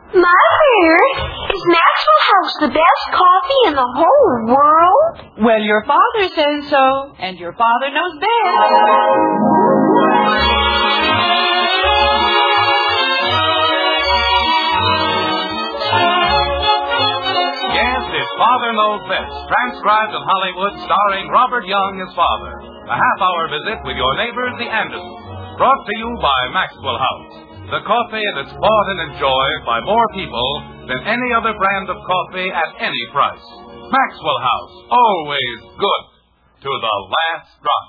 Mother, is Maxwell House the best coffee in the whole world? Well, your father says so, and your father knows best. Yes, it's Father Knows Best, transcribed in Hollywood, starring Robert Young as father. A half-hour visit with your neighbors, the Andersons. Brought to you by Maxwell House. The coffee that's bought and enjoyed by more people than any other brand of coffee at any price. Maxwell House, always good to the last drop.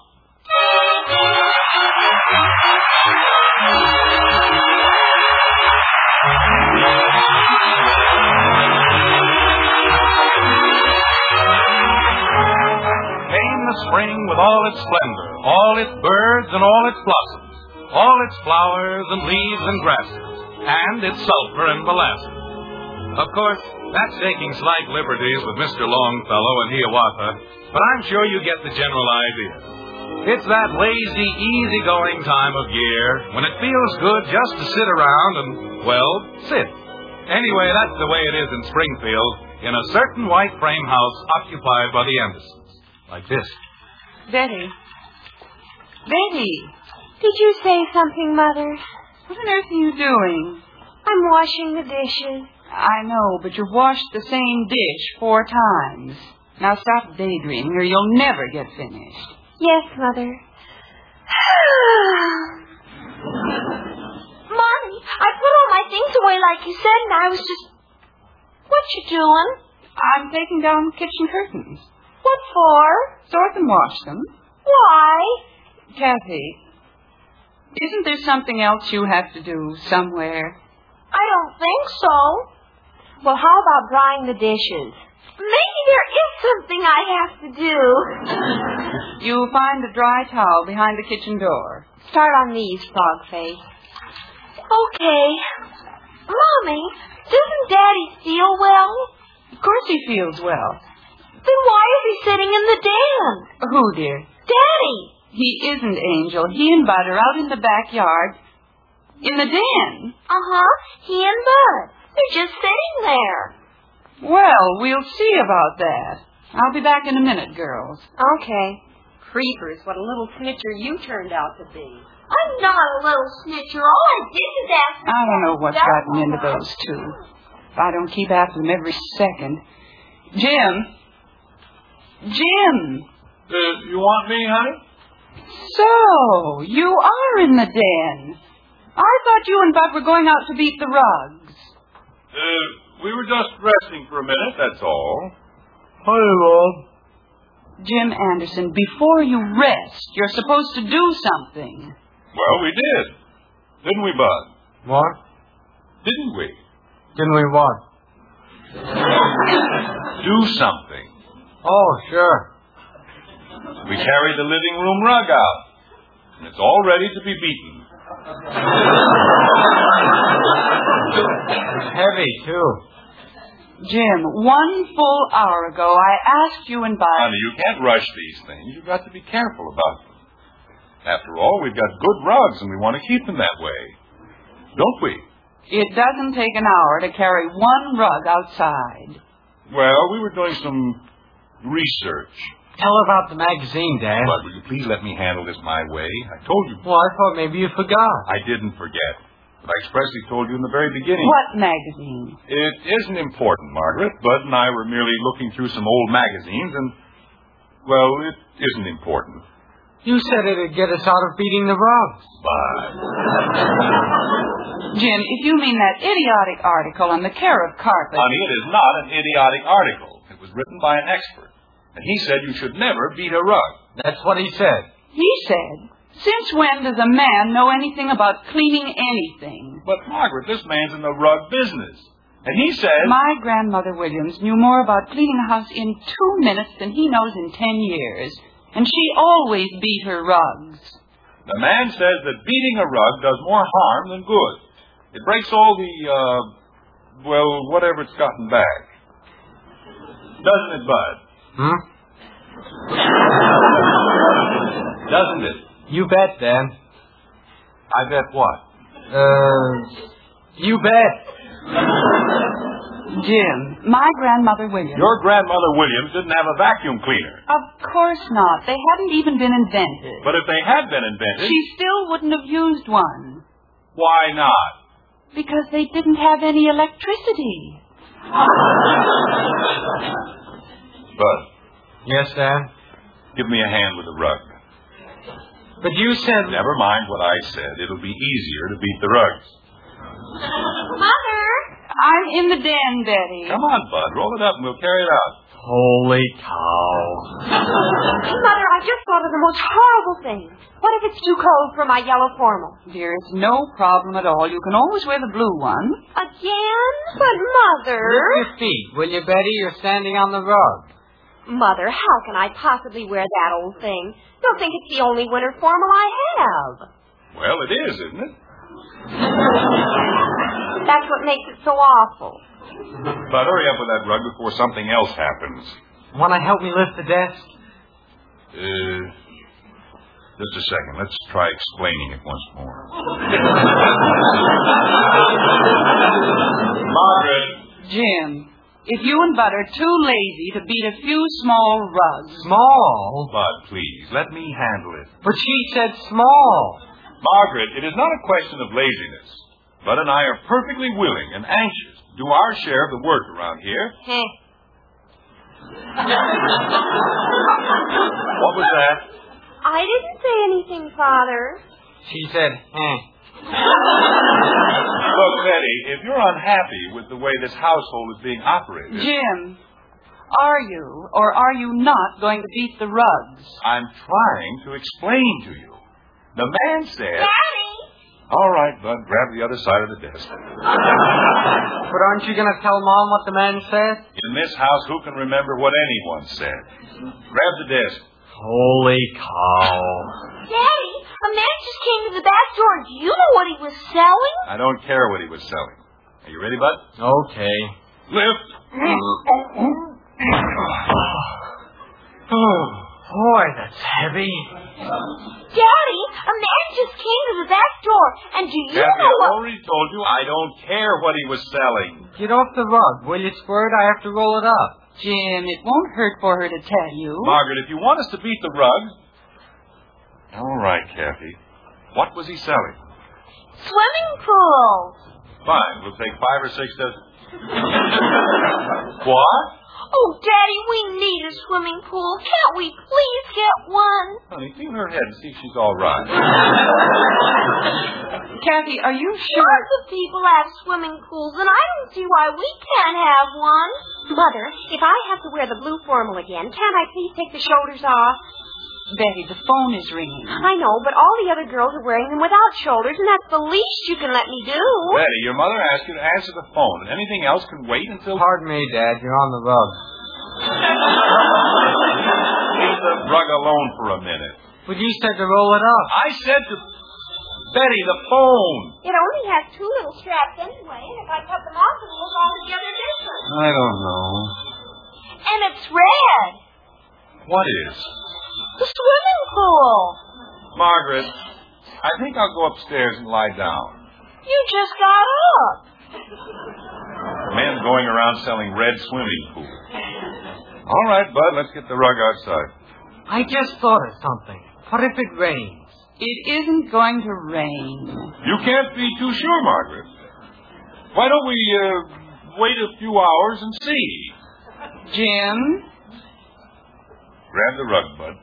Came the spring with all its splendor, all its birds and all its blossoms. All its flowers and leaves and grasses, and its sulfur and molasses. Of course, that's taking slight liberties with Mr. Longfellow and Hiawatha, but I'm sure you get the general idea. It's that lazy, easy-going time of year when it feels good just to sit around and, well, sit. Anyway, that's the way it is in Springfield, in a certain white frame house occupied by the Andersons. Like this. Betty. Did you say something, Mother? What on earth are you doing? I'm washing the dishes. I know, but you've washed the same dish 4 times. Now stop daydreaming or you'll never get finished. Yes, Mother. Mommy, I put all my things away like you said, and I was just... What you doing? I'm taking down kitchen curtains. What for? Sort and wash them. Why? Kathy, isn't there something else you have to do somewhere? I don't think so. Well, how about drying the dishes? Maybe there is something I have to do. You'll find a dry towel behind the kitchen door. Start on these, Frogface. Okay. Mommy, doesn't Daddy feel well? Of course he feels well. Then why is he sitting in the den? Who, dear? Daddy. He isn't, Angel. He and Bud are out in the backyard. In the den. Uh-huh. He and Bud. They're just sitting there. Well, we'll see about that. I'll be back in a minute, girls. Okay. Creepers, what a little snitcher you turned out to be. I'm not a little snitcher. All I did is ask... I don't know what's gotten into those two. If I don't keep after them every second. Jim! You want me, honey? So, you are in the den. I thought you and Bud were going out to beat the rugs. We were just resting for a minute, that's all. Hi, Mom. Jim Anderson, before you rest, you're supposed to do something. Well, we did. Didn't we, Bud? What? Didn't we? Didn't we what? Do something. Oh, sure. We carried the living room rug out, and it's all ready to be beaten. It's heavy, too. Jim, 1 full hour ago, I asked you and Bud... Honey, you can't rush these things. You've got to be careful about them. After all, we've got good rugs, and we want to keep them that way. Don't we? It doesn't take an hour to carry 1 rug outside. Well, we were doing some research. Tell about the magazine, Dad. Bud, will you please let me handle this my way? I told you. Well, I thought maybe you forgot. I didn't forget. But I expressly told you in the very beginning. What magazine? It isn't important, Margaret. Bud and I were merely looking through some old magazines, and, well, it isn't important. You said it'd get us out of beating the rugs. Bud. Jim, if you mean that idiotic article on the care of carpet... Honey, it is not an idiotic article. It was written by an expert. And he said you should never beat a rug. That's what he said. He said, since when does a man know anything about cleaning anything? But, Margaret, this man's in the rug business. And he says... My grandmother Williams knew more about cleaning a house in 2 minutes than he knows in 10 years. And she always beat her rugs. The man says that beating a rug does more harm than good. It breaks all the, whatever it's gotten back. Doesn't it, Bud? Doesn't it? You bet, Dan. I bet what? You bet. Jim, my grandmother Williams... Your grandmother Williams didn't have a vacuum cleaner. Of course not. They hadn't even been invented. But if they had been invented... She still wouldn't have used one. Why not? Because they didn't have any electricity. Bud. Yes, Dad? Give me a hand with the rug. But you said... Never mind what I said. It'll be easier to beat the rugs. Mother! I'm in the den, Betty. Come on, Bud. Roll it up and we'll carry it out. Holy cow. Mother, I just thought of the most horrible thing. What if it's too cold for my yellow formal? Dear, it's no problem at all. You can always wear the blue one. Again? But, Mother... Lift your feet, will you, Betty? You're standing on the rug. Mother, how can I possibly wear that old thing? You'll think it's the only winter formal I have. Well, it is, isn't it? That's what makes it so awful. Bud, hurry up with that rug before something else happens. Want to help me lift the desk? Just a second. Let's try explaining it once more. Margaret! Jim, if you and Bud are too lazy to beat a few small rugs... Small? Bud, please, let me handle it. But she said small. Margaret, it is not a question of laziness. Bud and I are perfectly willing and anxious to do our share of the work around here. What was that? I didn't say anything, Father. She said, Look, Betty, if you're unhappy with the way this household is being operated... Jim, are you or are you not going to beat the rugs? I'm trying to explain to you. The man said... Daddy! All right, Bud, grab the other side of the desk. But aren't you going to tell Mom what the man said? In this house, who can remember what anyone said? Grab the desk. Holy cow. Daddy, a man just came to the back door. Do you know what he was selling? I don't care what he was selling. Are you ready, Bud? Okay. Lift. Boy, that's heavy. Daddy, a man just came to the back door. And do you Kathy, know I what... already told you I don't care what he was selling. Get off the rug, will you, Squirt? I have to roll it up. Jim, it won't hurt for her to tell you. Margaret, if you want us to beat the rugs... All right, Kathy. What was he selling? Swimming pools. Fine, we'll take 5 or 6 dozen. What? Oh, Daddy, we need a swimming pool. Can't we please get one? Honey, feel her head and see if she's all right. Kathy, are you sure? Lots of people have swimming pools, and I don't see why we can't have one. Mother, if I have to wear the blue formal again, can't I please take the shoulders off? Betty, the phone is ringing. I know, but all the other girls are wearing them without shoulders, and that's the least you can let me do. Betty, your mother asked you to answer the phone, and anything else can wait until... Pardon me, Dad. You're on the rug. Leave the rug alone for a minute. But you said to roll it up. I said to... Betty, the phone. It only has 2 little straps anyway, and if I cut them off, it'll look altogether different. I don't know. And it's red. What is? The swimming pool. Margaret, I think I'll go upstairs and lie down. You just got up. Men going around selling red swimming pools. All right, Bud, let's get the rug outside. I just thought of something. What if it rains? It isn't going to rain. You can't be too sure, Margaret. Why don't we wait a few hours and see? Jim? Grab the rug, Bud.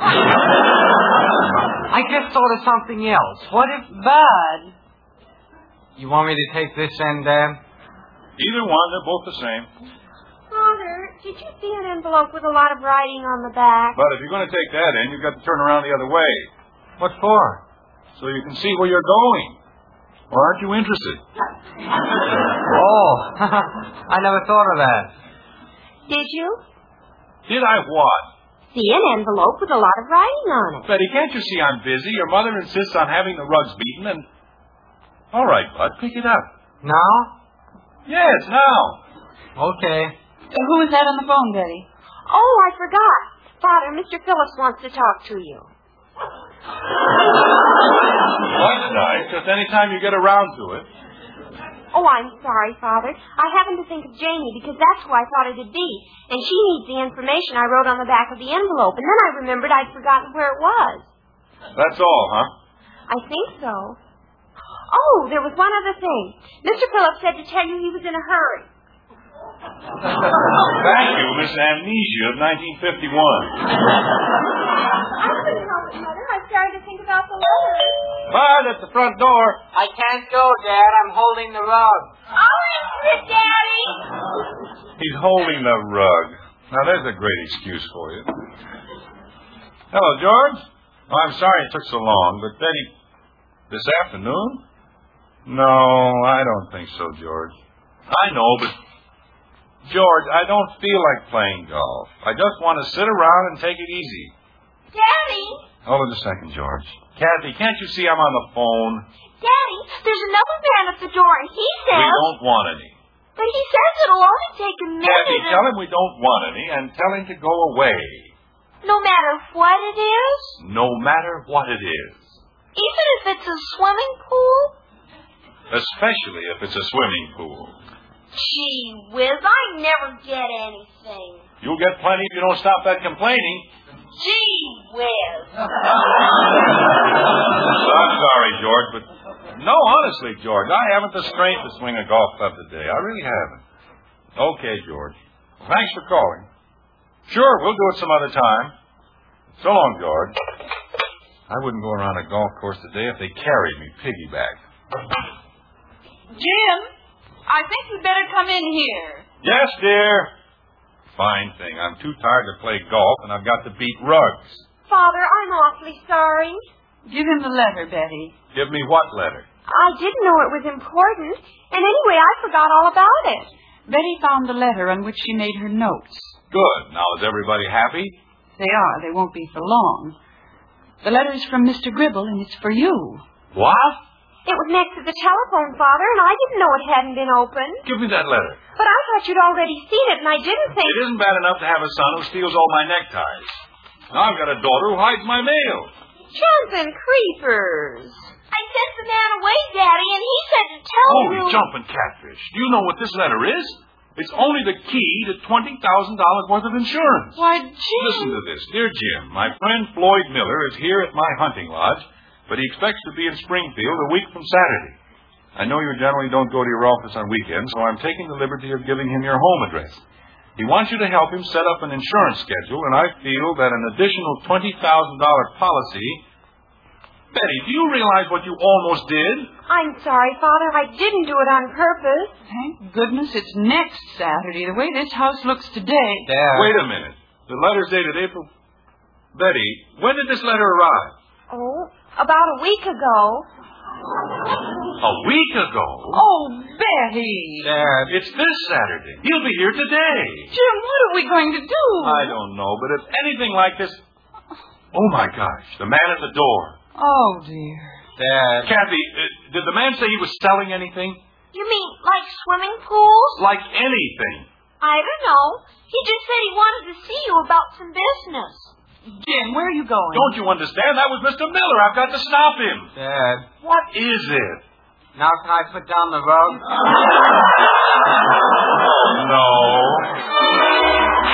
I just thought of something else. What if... Bud? You want me to take this end, Dad? Either one, they're both the same. Father, did you see an envelope with a lot of writing on the back? But if you're going to take that in, you've got to turn around the other way. What for? So you can see where you're going. Or aren't you interested? Oh, I never thought of that. Did you? Did I what? See an envelope with a lot of writing on it. Betty, can't you see I'm busy? Your mother insists on having the rugs beaten, and... All right, Bud, pick it up. Now? Yes, now. Okay. Who is that on the phone, Betty? Oh, I forgot. Father, Mr. Phillips wants to talk to you. That's nice. Just any time you get around to it. Oh, I'm sorry, Father. I happened to think of Janie because that's who I thought it'd be. And she needs the information I wrote on the back of the envelope. And then I remembered I'd forgotten where it was. That's all, huh? I think so. Oh, there was one other thing. Mr. Phillips said to tell you he was in a hurry. Thank you, Miss Amnesia of 1951. I couldn't help it, Mother. I started to think about the letter. Bud, at the front door. I can't go, Dad. I'm holding the rug. I'll answer it, Daddy. He's holding the rug. Now, there's a great excuse for you. Hello, George. Oh, I'm sorry it took so long, but Betty... This afternoon? No, I don't think so, George. I know, but... George, I don't feel like playing golf. I just want to sit around and take it easy. Daddy. Hold on a second, George. Kathy, can't you see I'm on the phone? Daddy, there's another man at the door, and he says... We don't want any. But he says it'll only take a minute. Kathy, tell him we don't want any, and tell him to go away. No matter what it is? No matter what it is. Even if it's a swimming pool? Especially if it's a swimming pool. Gee whiz, I never get anything. You'll get plenty if you don't stop that complaining. Gee whiz. I'm sorry, George, but... No, honestly, George, I haven't the strength to swing a golf club today. I really haven't. Okay, George. Thanks for calling. Sure, we'll do it some other time. So long, George. I wouldn't go around a golf course today if they carried me piggyback. Jim, I think we'd better come in here. Yes, dear. Fine thing. I'm too tired to play golf, and I've got to beat rugs. Father, I'm awfully sorry. Give him the letter, Betty. Give me what letter? I didn't know it was important. And anyway, I forgot all about it. Betty found the letter on which she made her notes. Good. Now, is everybody happy? They are. They won't be for long. The letter's from Mr. Gribble, and it's for you. What? It was next to the telephone, Father, and I didn't know it hadn't been opened. Give me that letter. But I thought you'd already seen it, and I didn't think... It isn't bad enough to have a son who steals all my neckties. Now I've got a daughter who hides my mail. Jumping creepers. I sent the man away, Daddy, and he said to tell you... Holy jumping catfish. Do you know what this letter is? It's only the key to $20,000 worth of insurance. Why, Jim... Listen to this. Dear Jim, my friend Floyd Miller is here at my hunting lodge, but he expects to be in Springfield a week from Saturday. I know you generally don't go to your office on weekends, so I'm taking the liberty of giving him your home address. He wants you to help him set up an insurance schedule, and I feel that an additional $20,000 policy... Betty, do you realize what you almost did? I'm sorry, Father. I didn't do it on purpose. Thank goodness it's next Saturday, the way this house looks today. Dad. Wait a minute. The letter's dated April... Betty, when did this letter arrive? Oh, about a week ago. A week ago? Oh, Betty! Dad, it's this Saturday. He'll be here today. Jim, what are we going to do? I don't know, but if anything like this... Oh, my gosh, the man at the door. Oh, dear. Dad. Kathy, did the man say he was selling anything? You mean like swimming pools? Like anything. I don't know. He just said he wanted to see you about some business. Jim, where are you going? Don't you understand? That was Mr. Miller. I've got to stop him. Dad. What is it? Now can I put down the rug? No.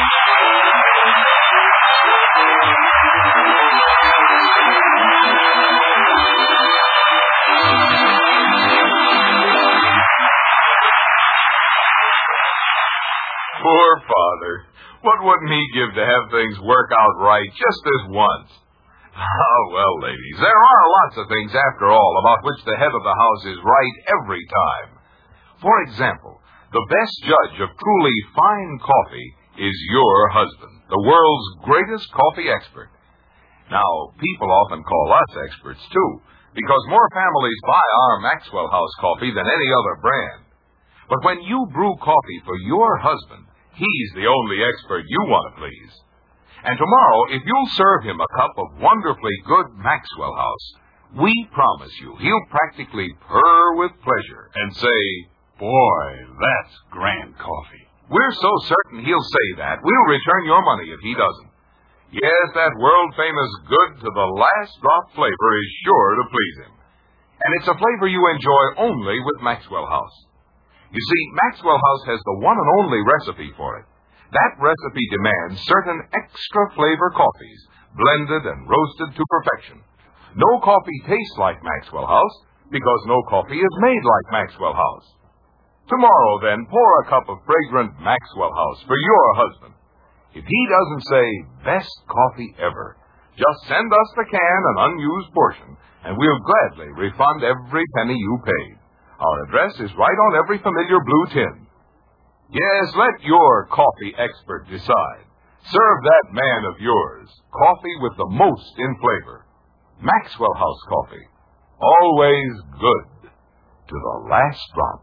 Poor father. What wouldn't he give to have things work out right just this once? Oh, well, ladies, there are lots of things, after all, about which the head of the house is right every time. For example, the best judge of truly fine coffee is your husband, the world's greatest coffee expert. Now, people often call us experts, too, because more families buy our Maxwell House coffee than any other brand. But when you brew coffee for your husband, he's the only expert you want to please. And tomorrow, if you'll serve him a cup of wonderfully good Maxwell House, we promise you he'll practically purr with pleasure and say, "Boy, that's grand coffee." We're so certain he'll say that, we'll return your money if he doesn't. Yes, that world-famous good to the last drop flavor is sure to please him. And it's a flavor you enjoy only with Maxwell House. You see, Maxwell House has the one and only recipe for it. That recipe demands certain extra flavor coffees, blended and roasted to perfection. No coffee tastes like Maxwell House because no coffee is made like Maxwell House. Tomorrow, then, pour a cup of fragrant Maxwell House for your husband. If he doesn't say, best coffee ever, just send us the can and unused portion, and we'll gladly refund every penny you paid. Our address is right on every familiar blue tin. Yes, let your coffee expert decide. Serve that man of yours coffee with the most in flavor. Maxwell House coffee. Always good to the last drop.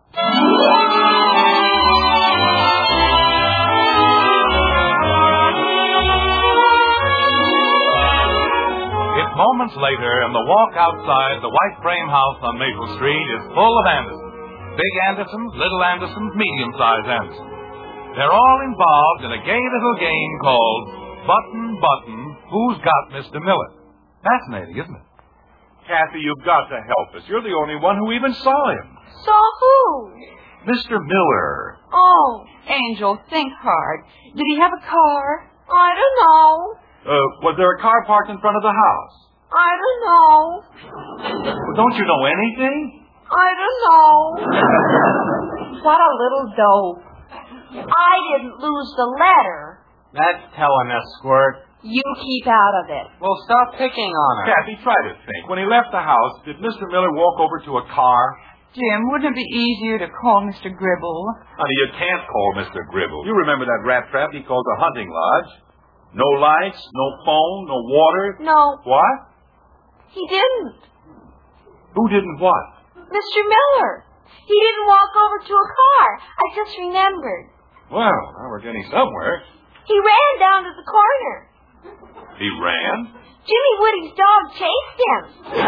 It's moments later, and the walk outside the white frame house on Maple Street is full of Andersons. Big Andersons, little Andersons, medium-sized Andersons. They're all involved in a gay little game called Button, Button, Who's Got Mr. Miller? Fascinating, isn't it? Kathy, you've got to help us. You're the only one who even saw him. Saw who? Mr. Miller. Oh, Angel, think hard. Did he have a car? I don't know. Was there a car parked in front of the house? I don't know. Well, don't you know anything? I don't know. What a little dope. I didn't lose the letter. That's telling us, Squirt. You keep out of it. Well, stop picking on her. Kathy, try to think. When he left the house, did Mr. Miller walk over to a car? Jim, wouldn't it be easier to call Mr. Gribble? Honey, you can't call Mr. Gribble. You remember that rat trap he called a hunting lodge? No lights, no phone, no water. No, What? he didn't. Who didn't what? Mr. Miller. He didn't walk over to a car. I just remembered. Well, now we're getting somewhere. He ran down to the corner. He ran? Jimmy Woody's dog chased him.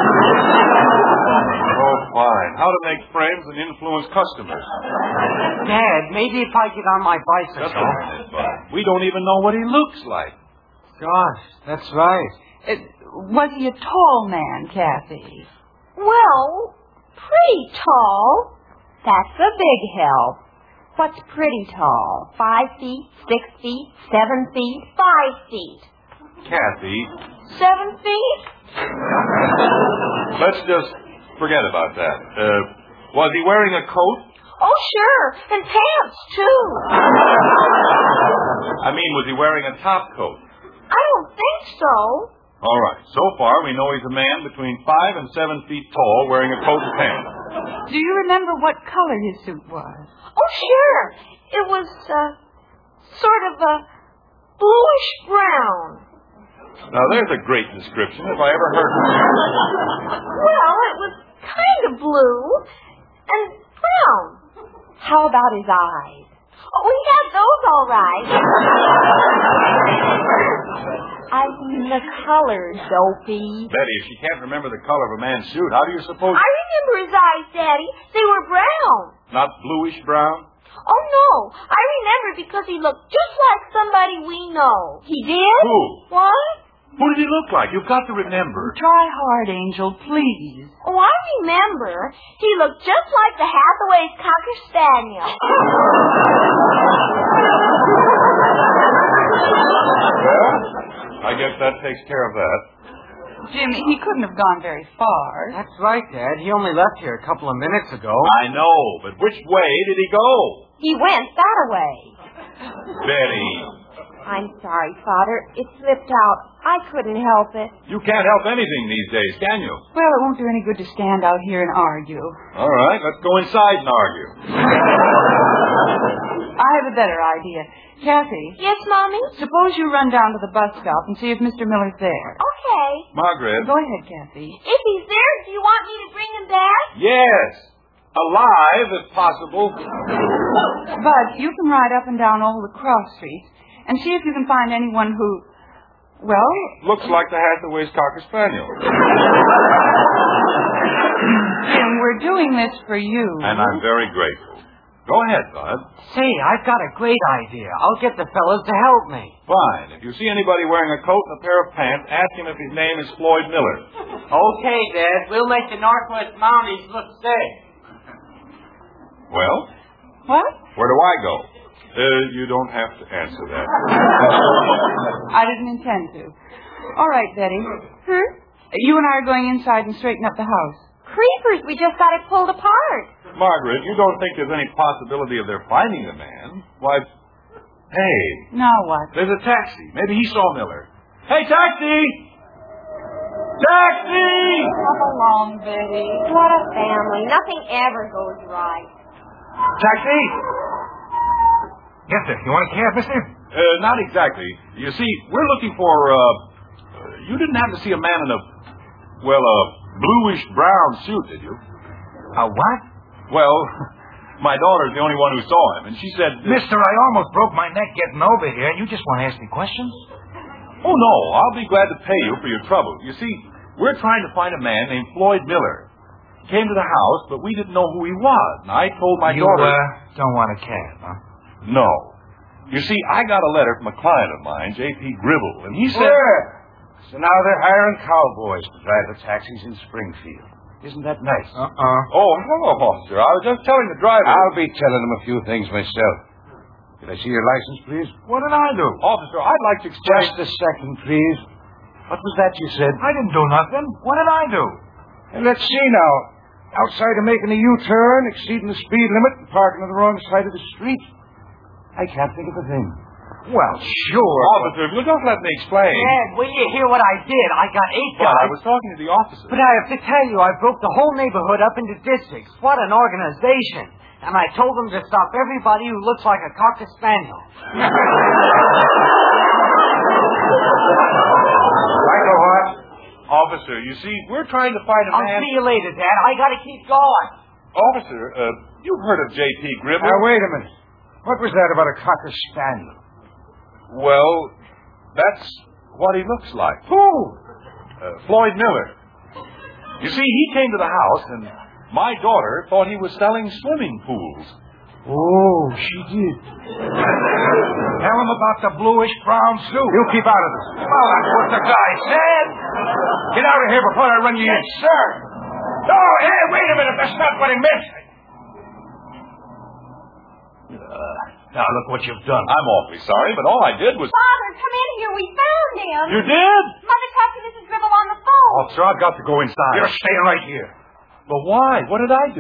Oh, fine. How to make friends and influence customers. Dad, maybe if I get on my Just bicycle. a minute, Bud. We don't even know what he looks like. Gosh, that's right. Was he a tall man, Kathy? Well, pretty tall. That's a big help. What's pretty tall? 5 feet, 6 feet, 7 feet? 5 feet. Kathy, 7 feet? let's just forget about that. Was he wearing a coat? Oh, sure. And pants, too. I mean, was he wearing a top coat? I don't think so. All right. So far, we know he's a man between 5 and 7 feet tall wearing a coat and pants. Do you remember what color his suit was? Oh, sure. It was, sort of a bluish brown. Now, there's a great description if I ever heard one. Well, it was kind of blue and brown. How about his eyes? Oh, he had those all right. I mean the color, dopey. Betty, if she can't remember the color of a man's suit, how do you suppose... I remember his eyes, Daddy. They were brown. Not bluish brown? Oh, no. I remember because he looked just like somebody we know. He did? Who? What? Who did he look like? You've got to remember. Try hard, Angel, please. Oh, I remember. He looked just like the Hathaway's Cocker Spaniel. Well, I guess that takes care of that. Jimmy, he couldn't have gone very far. That's right, Dad. He only left here a couple of minutes ago. I know, but which way did he go? He went that way. Betty, I'm sorry, Father. It slipped out. I couldn't help it. you can't help anything these days, can you? Well, it won't do any good to stand out here and argue. All right, let's go inside and argue. I have a better idea. Kathy, Yes, Mommy? suppose you run down to the bus stop and see if Mr. Miller's there. Okay. Margaret. Go ahead, Kathy. If he's there, do you want me to bring him back? Yes. Alive, if possible. Bud, you can ride up and down all the cross streets and see if you can find anyone who, well... Looks like the Hathaway's Cocker Spaniel. Jim, we're doing this for you. And I'm very grateful. Go ahead, Bud. Say, I've got a great idea. I'll get the fellas to help me. Fine. If you see anybody wearing a coat and a pair of pants, ask him if his name is Floyd Miller. Okay, Dad. We'll make the Northwest Mounties look safe. Well? What? Where do I go? You don't have to answer that. I didn't intend to. All right, Betty. You and I are going inside and straighten up the house. Creepers, we just got it pulled apart. Margaret, you don't think there's any possibility of their finding the man? Why, hey. Now what? There's a taxi. Maybe he saw Miller. Hey, taxi! Taxi! Come along, Betty. What a family. Nothing ever goes right. Taxi? Yes, sir. You want a cab, mister? Not exactly. You see, we're looking for, you didn't happen to see a man in a bluish-brown suit, did you? A what? Well, my daughter's the only one who saw him, and she said... Mister, I almost broke my neck getting over here, and you just want to ask me questions? Oh, no, I'll be glad to pay you for your trouble. You see, we're trying to find a man named Floyd Miller. He came to the house, but we didn't know who he was, and I told my daughter... You don't want a cab, huh? No. You see, I got a letter from a client of mine, J.P. Gribble, and he said... Sure. So now they're hiring cowboys to drive the taxis in Springfield. Isn't that nice? Oh, hello, officer. I was just telling the driver... I'll be telling them a few things myself. Can I see your license, please? What did I do? Officer, I'd like to explain... Just a second, please. What was that you said? I didn't do nothing. What did I do? And let's see now. Outside of making a U-turn, exceeding the speed limit, and parking on the wrong side of the street. I can't think of a thing. Well, sure. Officer, if you'll just let me explain. Dad, will you hear what I did? I got 8 Well, guys. I was talking to the officer. But I have to tell you, I broke the whole neighborhood up into districts. What an organization. And I told them to stop everybody who looks like a cocker spaniel. Like a what? Officer, you see, we're trying to find a I'll man... see you later, Dad. I gotta keep going. Officer, you've heard of J.P. Gribble? Now, wait a minute. What was that about a cocker spaniel? Well, that's what he looks like. Who? Floyd Miller. You see, he came to the house, and my daughter thought he was selling swimming pools. Oh, she did. Tell him about the bluish-brown suit. You keep out of this. Well, that's what the guy said. Get out of here before I run you in. Yes, sir. Oh, hey, wait a minute. That's not what he meant. Now, look what you've done. I'm awfully sorry, but all I did was... Father, come in here. We found him. You did? Mother talked to Mrs. Gribble on the phone. Officer, I've got to go inside. You're staying right here. But why? What did I do?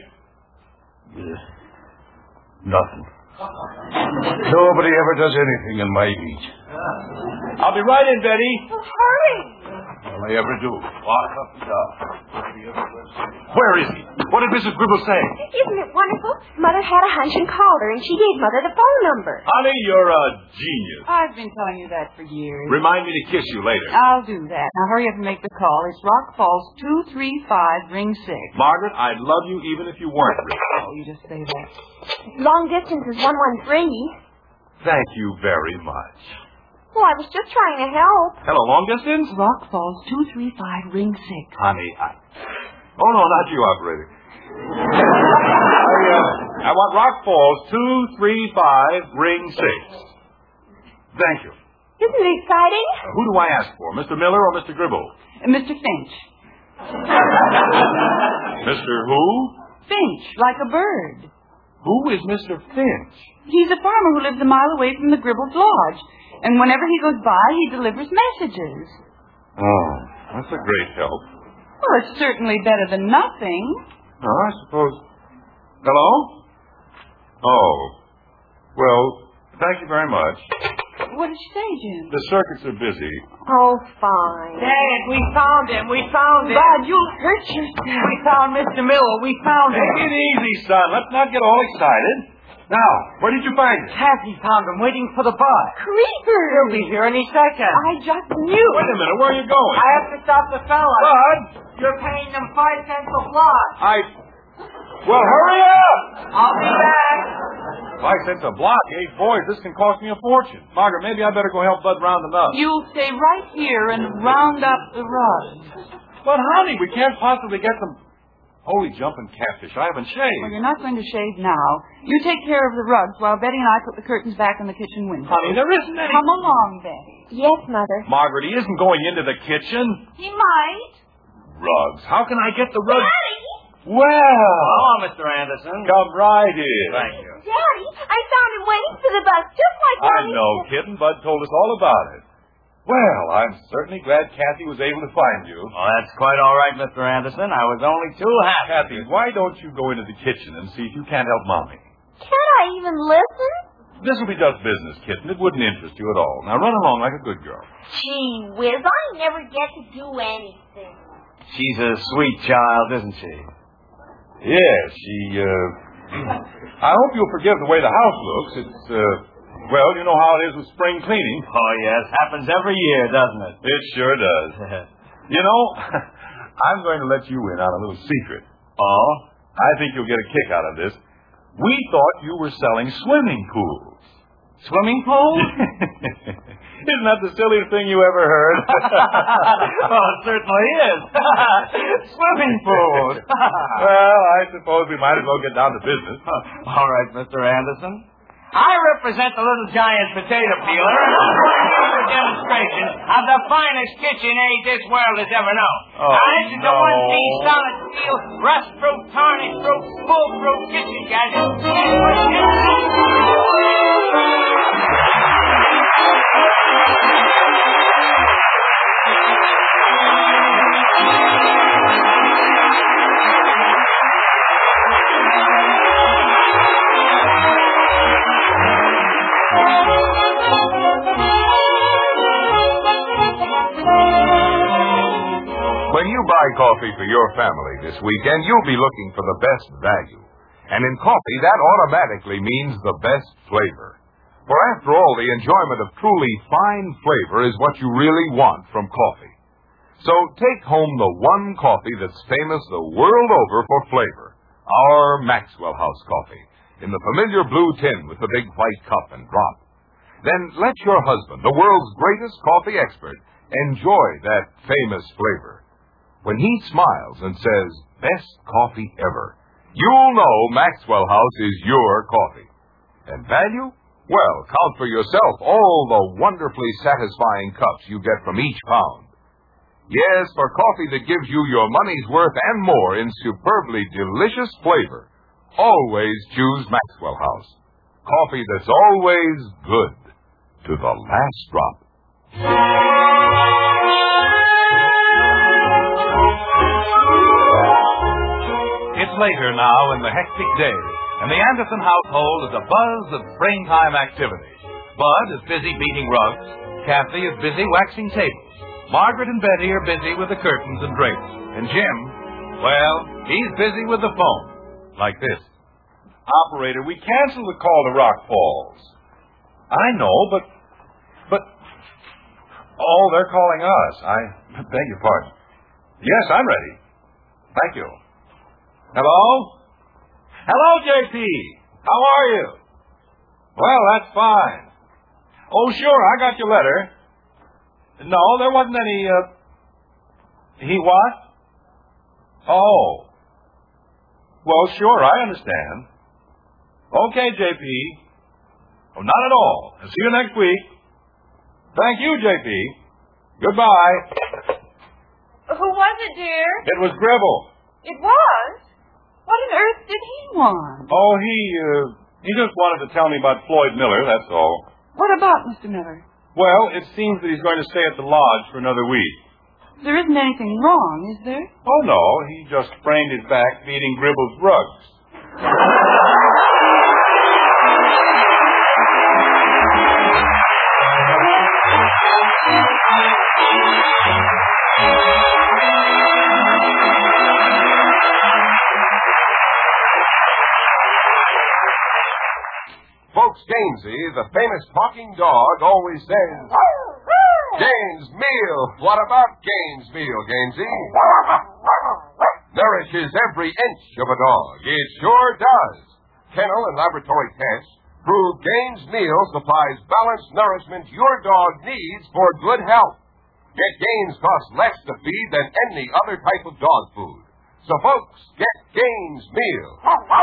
Nothing. Nobody ever does anything in my age. I'll be right in, Betty. Well, hurry. All I ever do. Walk up and down. Where is he? What did Mrs. Gribble say? Isn't it wonderful? Mother had a hunch and called her, and she gave Mother the phone number. Honey, you're a genius. I've been telling you that for years. Remind me to kiss you later. I'll do that. Now hurry up and make the call. It's Rock Falls 235, ring 6. Margaret, I'd love you even if you weren't rich. Oh, you just say that. Long distance is 113. Thank you very much. Well, I was just trying to help. Hello, long distance? Rock Falls 235, ring 6. Honey, Oh, no, not you, operator. I want Rock Falls 235, ring 6. Thank you. Isn't it exciting? Who do I ask for, Mr. Miller or Mr. Gribble? Mr. Finch. Mr. who? Finch, like a bird. Who is Mr. Finch? He's a farmer who lives a mile away from the Gribble's lodge. And whenever he goes by, he delivers messages. Oh, that's a great help. Well, it's certainly better than nothing. Oh, I suppose. Hello? Oh. Well, thank you very much. What did she say, Jim? The circuits are busy. Oh, fine. Dad, we found him. We found him. God, you'll hurt yourself. We found Mr. Miller. We found him. Take it easy, son. Let's not get all excited. Now, where did you find him? Kathy found him waiting for the bus. Creepers. He'll be here any second. I just knew. Wait a minute. Where are you going? I have to stop the fella. Bud? You're paying them 5 cents a block. Well, hurry up! I'll be back. 5 cents a block, 8 boys. This can cost me a fortune. Margaret, maybe I better go help Bud round them up. You'll stay right here and round up the rugs. But, honey, we can't possibly get them... Holy jumping catfish, I haven't shaved. Well, you're not going to shave now. You take care of the rugs while Betty and I put the curtains back in the kitchen window. Honey, there isn't any... Come along, Betty. Yes, Mother. Margaret, he isn't going into the kitchen. He might. Rugs. How can I get the rugs? Daddy! Well. Hello, Mr. Anderson. Come right in. Thank you. Daddy, I found him waiting for the bus, just like I Mommy know, said. kitten. Bud told us all about it. Well, I'm certainly glad Kathy was able to find you. Oh, that's quite all right, Mr. Anderson. I was only too happy. Kathy, why don't you go into the kitchen and see if you can't help Mommy? Can't I even listen? This will be just business, kitten. It wouldn't interest you at all. Now run along like a good girl. Gee whiz, I never get to do anything. She's a sweet child, isn't she? Yes, I hope you'll forgive the way the house looks. It's, well, you know how it is with spring cleaning. Oh, yes. Happens every year, doesn't it? It sure does. You know, I'm going to let you in on a little secret. Oh? I think you'll get a kick out of this. We thought you were selling swimming pools. Swimming pool? Isn't that the silliest thing you ever heard? Well, it certainly is. Swimming pools. Well, I suppose we might as well get down to business. All right, Mr. Anderson. I represent the Little Giant Potato Peeler, and I'm going to give a demonstration of the finest KitchenAid this world has ever known. Oh, This is the one-piece solid steel, rust-proof, tarnish-proof, foolproof kitchen gadget. When you buy coffee for your family this weekend, you'll be looking for the best value. And in coffee, that automatically means the best flavor. For after all, the enjoyment of truly fine flavor is what you really want from coffee. So take home the one coffee that's famous the world over for flavor, our Maxwell House coffee, in the familiar blue tin with the big white cup and drop. Then let your husband, the world's greatest coffee expert, enjoy that famous flavor. When he smiles and says, "Best coffee ever," you'll know Maxwell House is your coffee. And value? Well, count for yourself all the wonderfully satisfying cups you get from each pound. Yes, for coffee that gives you your money's worth and more in superbly delicious flavor, always choose Maxwell House. Coffee that's always good to the last drop. It's later now in the hectic day, and the Anderson household is a buzz of springtime activity. Bud is busy beating rugs. Kathy is busy waxing tables. Margaret and Betty are busy with the curtains and drapes. And Jim, well, he's busy with the phone. Like this. Operator, we canceled the call to Rock Falls. I know, but... Oh, they're calling us. I beg your pardon. Yes, I'm ready. Thank you. Hello? Hello, JP. How are you? Well, that's fine. Oh, sure, I got your letter. No, there wasn't any, He what? Oh. Well, sure, I understand. Okay, JP. Oh, not at all. I'll see you next week. Thank you, JP. Goodbye. Who was it, dear? It was Gribble. It was? What on earth did he want? Oh, he just wanted to tell me about Floyd Miller, that's all. What about Mr. Miller? Well, it seems that he's going to stay at the lodge for another week. There isn't anything wrong, is there? Oh, no, he just sprained his back beating Gribble's rugs. Folks, Gainesy, the famous talking dog, always says, "Gaines Meal. What about Gaines Meal, Gainesy? Nourishes every inch of a dog. It sure does. Kennel and laboratory tests prove Gaines Meal supplies balanced nourishment your dog needs for good health. Yet Gaines costs less to feed than any other type of dog food. So, folks, get Gaines Meal.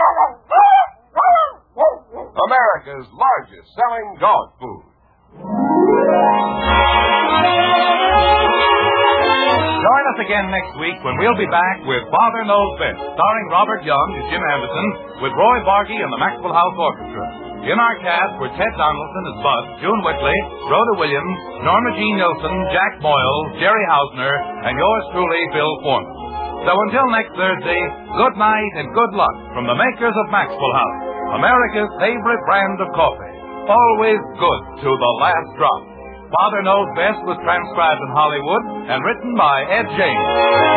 America's largest selling dog food. Join us us again next week when we'll be back with Father Knows Best, starring Robert Young as Jim Anderson, with Roy Bargy and the Maxwell House Orchestra. In our cast were Ted Donaldson as Bud, June Whitley, Rhoda Williams, Norma Jean Nilsson, Jack Moyle, Jerry Hausner, and yours truly, Bill Foreman. So until next Thursday, good night and good luck from the makers of Maxwell House, America's favorite brand of coffee. Always good to the last drop. Father Knows Best was transcribed in Hollywood and written by Ed James.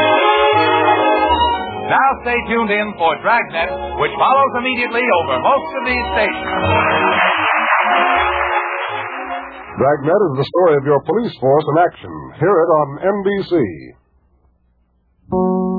Now stay tuned in for Dragnet, which follows immediately over most of these stations. Dragnet is the story of your police force in action. Hear it on NBC.